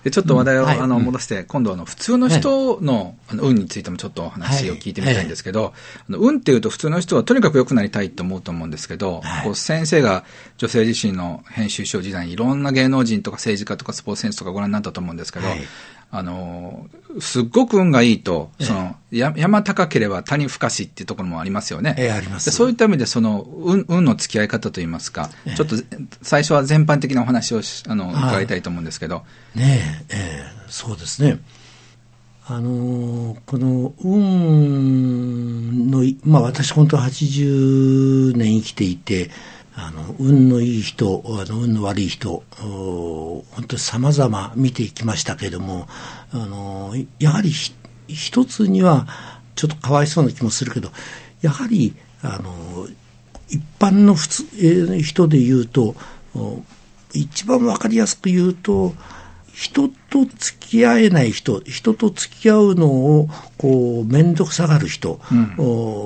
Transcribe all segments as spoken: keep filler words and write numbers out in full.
でちょっと話題を、 うんはい、 あの戻して、うん、今度あの普通の人の、あの運についてもちょっとお話を聞いてみたいんですけど、はい、あの運っていうと普通の人はとにかく良くなりたいと思うと思うんですけど、はい、こう先生が女性自身の編集長時代にいろんな芸能人とか政治家とかスポーツ選手とかご覧になったと思うんですけど、はい、あのすっごく運がいいと、その、えー、山高ければ谷深しっていうところもありますよね。 えー、あります。 でそういった意味でその 運, 運の付き合い方といいますか、えー、ちょっと最初は全般的なお話をあの伺いたいと思うんですけど。 ねえ、えー、そうですね。あのー、この運の、まあ私本当はちじゅうねん生きていて、あの運のいい人、あの運の悪い人、本当に様々見ていきましたけれども、あのやはり一つにはちょっとかわいそうな気もするけど、やはりあの一般の普通、えー、人で言うと、一番わかりやすく言うと、人と付き合えない人、人と付き合うのをこう面倒くさがる人、うん、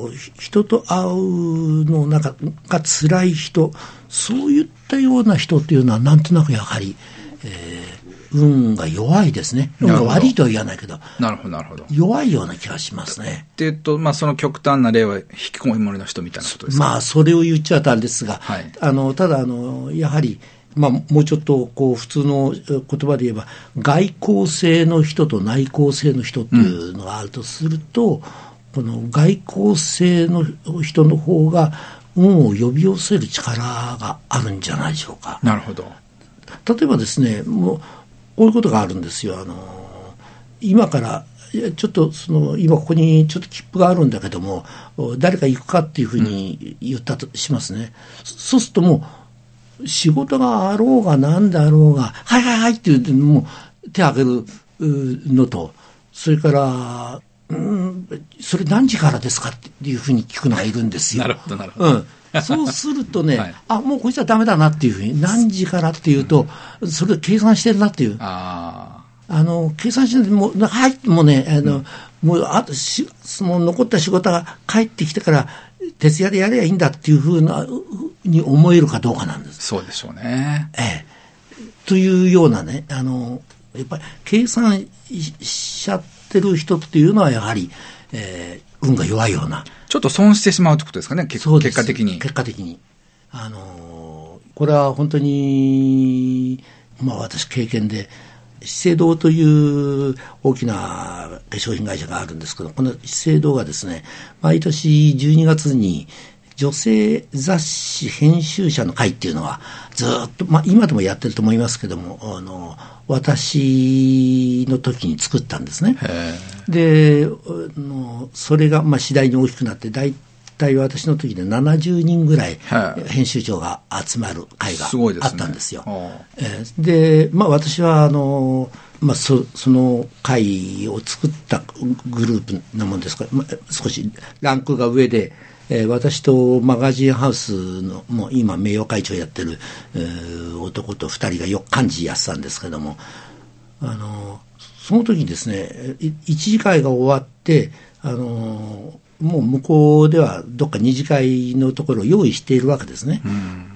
人と会うのなんかが辛い人、そういったような人っていうのはなんとなくやはり、えー、運が弱いですね。運が悪いとは言わないけど、 なるほどなるほど、 弱いような気がしますね。 っていうと、まあその極端な例は引きこもりの人みたいなことですか。 まあそれを言っちゃうとあれですが、 はい、 あのただあのやはり。まあ、もうちょっとこう普通の言葉で言えば外交性の人と内向性の人っていうのがあるとすると、うん、この外交性の人の方が運を呼び寄せる力があるんじゃないでしょうか。 なるほど。 例えばですね、もうこういうことがあるんですよ。あの今からちょっとその今ここにちょっと切符があるんだけども誰か行くかっていうふうに言ったとしますね、うん、そうするともう仕事があろうがなんだろうがはいはいはいっていうもう手を挙げるのと、それからうんそれ何時からですかっていうふうに聞くのがいるんですよ。 なるほどなるほど、 うん、そうするとね、はい、あもうこいつはダメだなっていうふうに何時からっていうと、うん、それを計算してるなっていう、ああの計算してもうはいもうねあの、うん、もうあとしその残った仕事が帰ってきてから徹夜でやればいいんだっていうふうなに思えるかどうかなんです。 そうでしょうね。 ええ、というようなね、あのやっぱり計算しちゃってる人っていうのはやはり、えー、運が弱いような。 ちょっと損してしまうってことですかね。結果的に。 結果的に。あのこれは本当にまあ私経験で。資生堂という大きな化粧品会社があるんですけど、この資生堂がですね、毎年じゅうにがつに女性雑誌編集者の会っていうのはずっと、まあ、今でもやってると思いますけども、あの私の時に作ったんですね。で、あのそれがまあ次第に大きくなって大体私の時でななじゅうにんぐらい編集長が集まる会があったんですよ。で、まあ、私はあの、まあ、そ, その会を作ったグループなもんですから、まあ、少しランクが上で、えー、私とマガジンハウスのもう今名誉会長やってる、えー、男とふたりがよく幹事やってたんですけども、あのその時にですね一次会が終わってあのもう向こうではどっか二次会のところを用意しているわけですね、うん、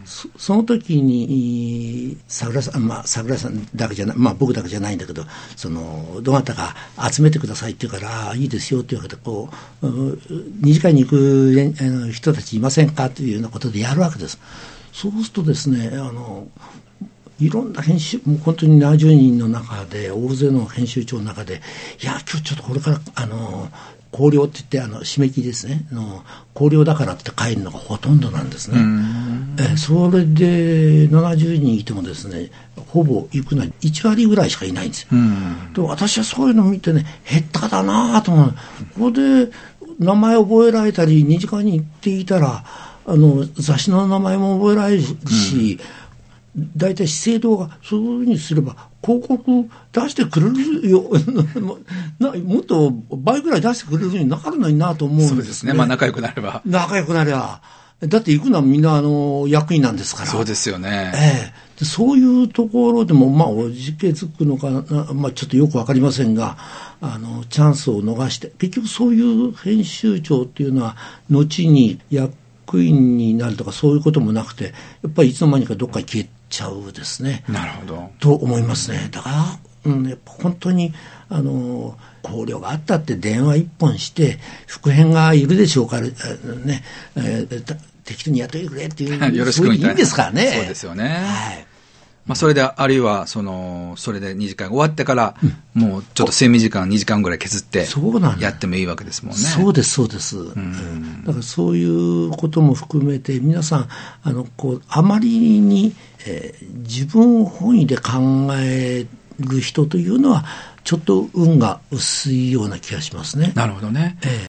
そ, その時に桜さん、まあ、桜さんだけじゃない、まあ、僕だけじゃないんだけどそのどなたか集めてくださいって言うからいいですよっていうわけでこう二次会に行く人たちいませんかというようなことでやるわけです。そうするとですねあのいろんな編集もう本当にななじゅうにんの中で大勢の編集長の中でいや今日ちょっとこれからあの考慮って言ってあの締め切りですねの考慮だからって帰るのがほとんどなんですね。えそれでななじゅうにんいてもですねほぼ行くのはいちわりぐらいしかいないんですよ。で私はそういうのを見てね減っただなと思う。ここで名前覚えられたり二次会に行っていたらあの雑誌の名前も覚えられるし、だいたい資生堂がそういうふうにすれば広告出してくれるよなもっと倍ぐらい出してくれるようになるのになと思うんですね。 そうですね、まあ、仲良くなれば仲良くなればだって行くのはみんなあの役員なんですから。 そうですよね、 ええ、でそういうところでもまあおじけづくのかな、まあ、ちょっとよくわかりませんがあのチャンスを逃して結局そういう編集長っていうのは後に役員になるとかそういうこともなくてやっぱりいつの間にかどっか消えちゃうですね。 なるほどと思いますね。だからうん、やっぱ本当にあの考慮があったって電話一本して副編がいるでしょうから、ねえー、適当にやってくれっていうよろしくみたいな、 そういういいんですからね。 そうですよね。 はい。 まあ、それであるいはそのそれでにじかん終わってから、うん、もうちょっと睡眠時間にじかんぐらい削ってやってもいいわけですもんね。 そうですそうです、うん、だからそういうことも含めて皆さんあのこうあまりに、えー、自分本位で考える人というのはちょっと運が薄いような気がしますね。 なるほどね、 えー